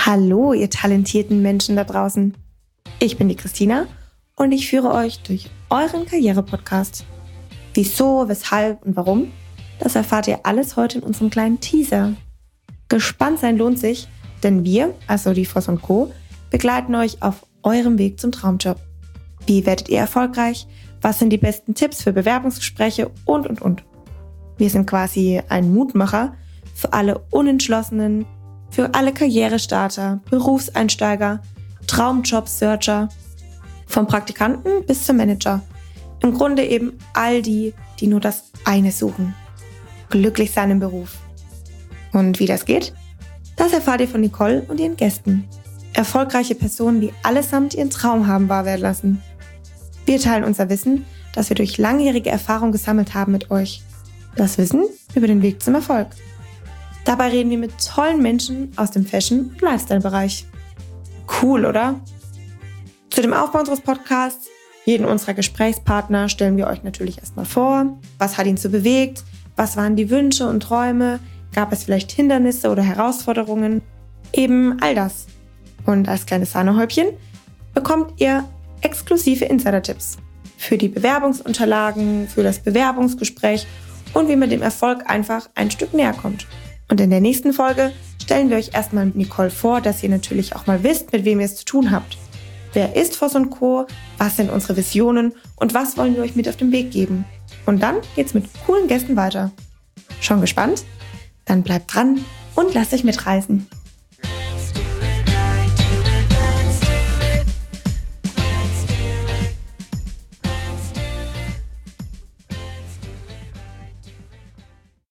Hallo, ihr talentierten Menschen da draußen. Ich bin die Christina und ich führe euch durch euren Karriere-Podcast. Wieso, weshalb und warum? Das erfahrt ihr alles heute in unserem kleinen Teaser. Gespannt sein lohnt sich, denn wir, also die Voss & Co., begleiten euch auf eurem Weg zum Traumjob. Wie werdet ihr erfolgreich? Was sind die besten Tipps für Bewerbungsgespräche und. Wir sind quasi ein Mutmacher für alle Unentschlossenen, für alle Karrierestarter, Berufseinsteiger, Traumjob-Searcher, vom Praktikanten bis zum Manager. Im Grunde eben all die, die nur das eine suchen: glücklich sein im Beruf. Und wie das geht? Das erfahrt ihr von Nicole und ihren Gästen. Erfolgreiche Personen, die allesamt ihren Traum haben wahr werden lassen. Wir teilen unser Wissen, das wir durch langjährige Erfahrung gesammelt haben, mit euch. Das Wissen über den Weg zum Erfolg. Dabei reden wir mit tollen Menschen aus dem Fashion- und Lifestyle-Bereich. Cool, oder? Zu dem Aufbau unseres Podcasts, jeden unserer Gesprächspartner, stellen wir euch natürlich erstmal vor. Was hat ihn so bewegt? Was waren die Wünsche und Träume? Gab es vielleicht Hindernisse oder Herausforderungen? Eben all das. Und als kleines Sahnehäubchen bekommt ihr exklusive Insider-Tipps für die Bewerbungsunterlagen, für das Bewerbungsgespräch und wie man dem Erfolg einfach ein Stück näher kommt. Und in der nächsten Folge stellen wir euch erstmal mit Nicole vor, dass ihr natürlich auch mal wisst, mit wem ihr es zu tun habt. Wer ist Voss & Co., was sind unsere Visionen und was wollen wir euch mit auf den Weg geben? Und dann geht's mit coolen Gästen weiter. Schon gespannt? Dann bleibt dran und lasst euch mitreißen.